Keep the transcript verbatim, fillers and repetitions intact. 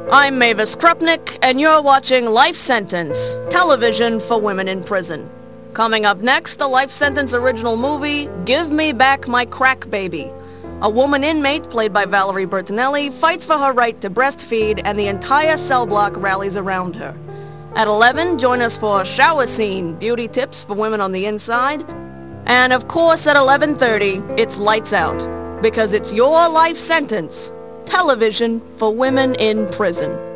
I'm Mavis Krupnik, and you're watching Life Sentence, television for women in prison. Coming up next, a Life Sentence original movie, Give Me Back My Crack Baby. A woman inmate, played by Valerie Bertinelli, fights for her right to breastfeed, and the entire cell block rallies around her. At eleven, join us for Shower Scene, beauty tips for women on the inside. And of course, at eleven thirty, it's Lights Out, because it's your life sentence. Television for women in prison.